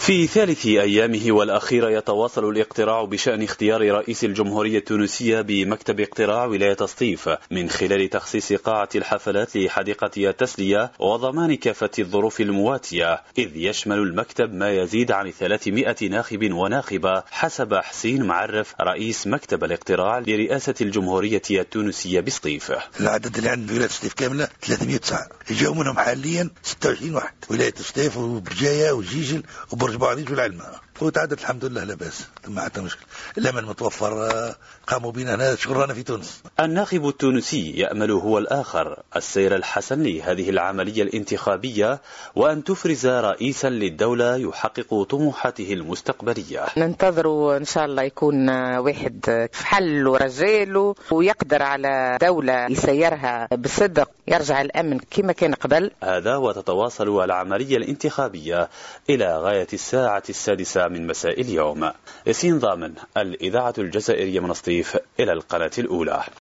في ثالث أيامه والأخيرة يتواصل الاقتراع بشأن اختيار رئيس الجمهورية التونسية بمكتب اقتراع ولاية سطيف من خلال تخصيص قاعة الحفلات لحديقة التسلية وضمان كافة الظروف المواتية، إذ يشمل المكتب ما يزيد عن 300 ناخب وناخبة حسب حسين معرف رئيس مكتب الاقتراع لرئاسة الجمهورية التونسية بسطيف. العدد اللي عند ولاية سطيف كاملة 309، يجاو منهم حاليا 26 واحد، ولاية سطيف وبرجاية وجيجل وبرج بعضيج والعلمة، وتعدد الحمد لله لا بأس، ما عندنا مشكلة. الأمن متوفر، قاموا بنا هنا شغلنا في تونس. الناخب التونسي يأمل هو الآخر السير الحسن لهذه العملية الانتخابية وأن تفرز رئيسا للدولة يحقق طموحاته المستقبلية. ننتظروا إن شاء الله يكون واحد في حل ورجاله ويقدر على دولة يسيرها بصدق، يرجع الأمن كما كان قبل. هذا وتتواصل العملية الانتخابية إلى غاية الساعة 6 من مساء اليوم. ياسين ضامن، الإذاعة الجزائرية من سطيف، إلى القناة الأولى.